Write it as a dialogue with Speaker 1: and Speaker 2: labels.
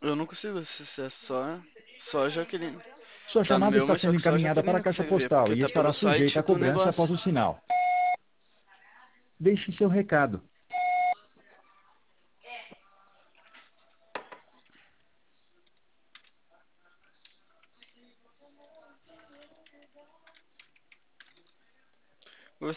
Speaker 1: Eu não consigo, se é só a Jaqueline.
Speaker 2: Sua
Speaker 1: Tá no
Speaker 2: chamada
Speaker 1: meu,
Speaker 2: está
Speaker 1: mas só
Speaker 2: sendo
Speaker 1: que só a
Speaker 2: encaminhada para a
Speaker 1: Jaqueline
Speaker 2: caixa
Speaker 1: consegue ver,
Speaker 2: postal
Speaker 1: porque
Speaker 2: e
Speaker 1: tá
Speaker 2: estará
Speaker 1: pelo
Speaker 2: sujeita
Speaker 1: site
Speaker 2: a
Speaker 1: do
Speaker 2: cobrança após
Speaker 1: negócio.
Speaker 2: o sinal. Deixe seu recado.